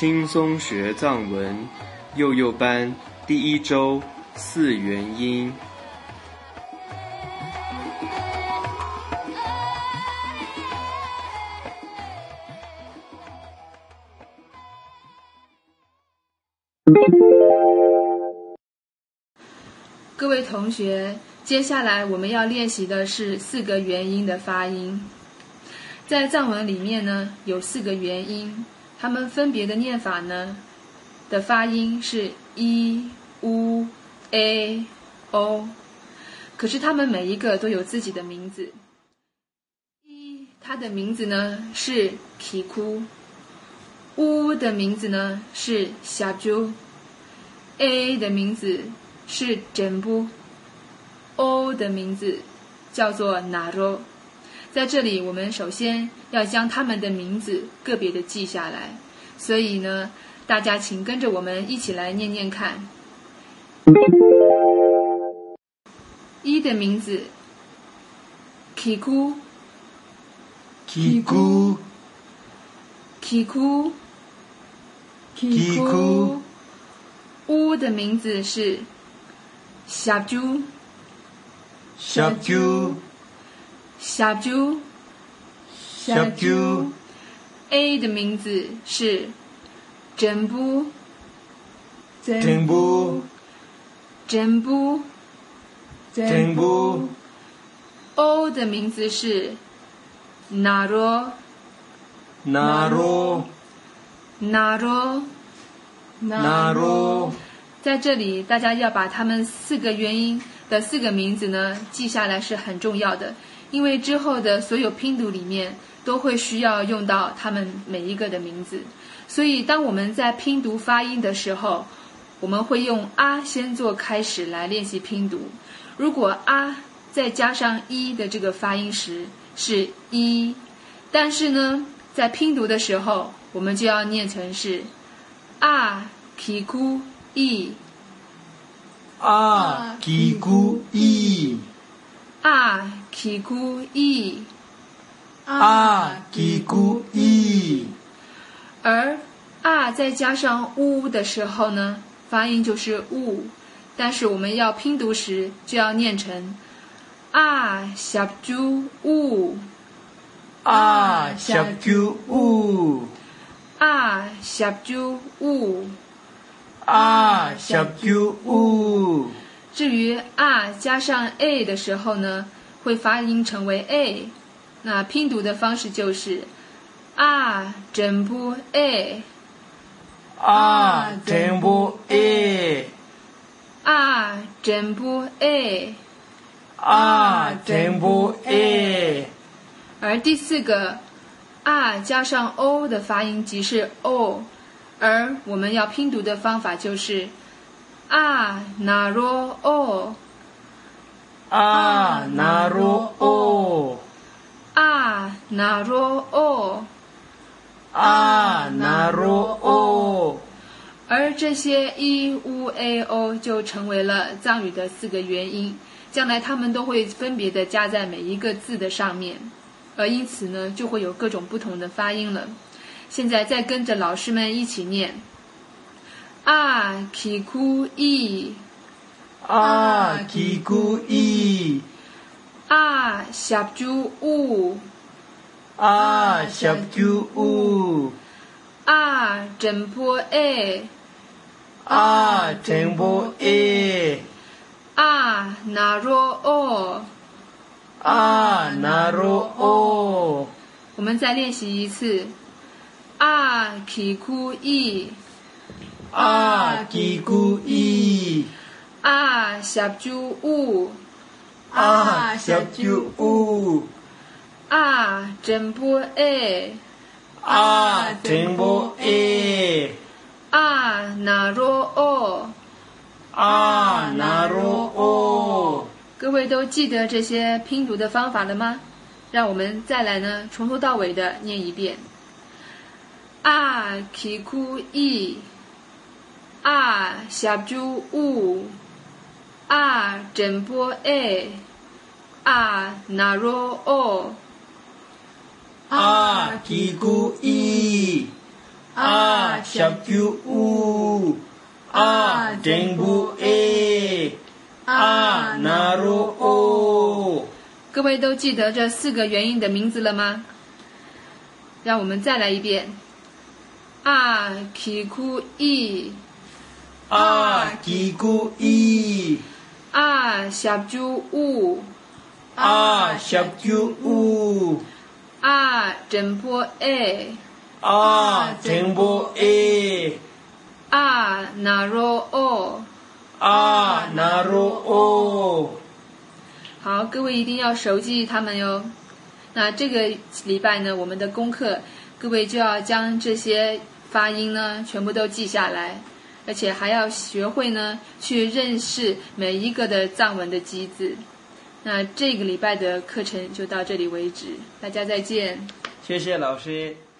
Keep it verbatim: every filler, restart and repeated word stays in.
轻松学藏文幼幼班第一周四元音。 各位同学，接下来我们要练习的是四个元音的发音。在藏文里面呢，有四个元音，它们分别的念法呢的发音是 i、u、a、o， 可是它们每一个都有自己的名字。i 它的名字呢是 kiku，u 的名字呢是 shaju，a 的名字是 jembu，o 的名字叫做 naro。在这里我们首先要将他们的名字个别的记下来，所以呢大家请跟着我们一起来念念看。一的名字 kiku kiku kiku kiku u 的名字是 shaju shaju shaju shaju a 的名字是 jembu jembu jembu jembu o 的名字是 naro naro naro naro。 在这里大家要把他们四个元音的四个名字呢记下来是很重要的，因为之后的所有拼读里面都会需要用到他们每一个的名字，所以当我们在拼读发音的时候，我们会用啊先做开始来练习拼读。如果啊再加上一的这个发音时是一，但是呢在拼读的时候我们就要念成是啊 kiku i 啊 kiku i 啊 kiku i 啊 kiku i。 而啊再加上 u 的时候呢发音就是 u， 但是我们要拼读时就要念成啊 shaju u 啊 shaju u 啊 shaju u 啊 shaju u。 至于啊加上 a 的时候呢会发音成为 a， 那拼读的方式就是啊 jembu a 啊 jembu a 啊 jembu a 啊 jembu a。 而第四个啊加上 o 的发音即是 o， 而我们要拼读的方法就是啊 naro o 啊 naro o 啊 naro o 啊 naro o。 而这些 i u a o 就成为了藏语的四个元音，将来它们都会分别的加在每一个字的上面，而因此呢就会有各种不同的发音了。现在再跟着老师们一起念啊 kiku i 啊 kiku i 啊 shaju u 啊 shaju u 啊 jembu a 啊 jembu a 啊 naro o 啊 naro o。 我们再练习一次啊 kiku i 啊 kiku i 啊 shaju u 啊 shaju u 啊 jembu a 啊 jembu a 啊 naro o 啊 naro o。 各位都记得这些拼读的方法了吗？让我们再来呢从头到尾的念一遍啊 kiku i 啊 shaju u 啊 jembu a 啊 naro o 啊 kiku i 啊小九五啊顶部 A 啊那罗 O。 各位都记得这四个元音的名字了吗？让我们再来一遍。啊基库伊啊基库伊啊小九五啊小九五啊真波 A 啊顶部 A 啊那罗 O 啊那罗 O。 好，各位一定要熟记它们哟。那这个礼拜呢，我们的功课，各位就要将这些发音呢全部都记下来，而且还要学会呢去认识每一个的藏文的基字。那这个礼拜的课程就到这里为止，大家再见。 谢谢老师。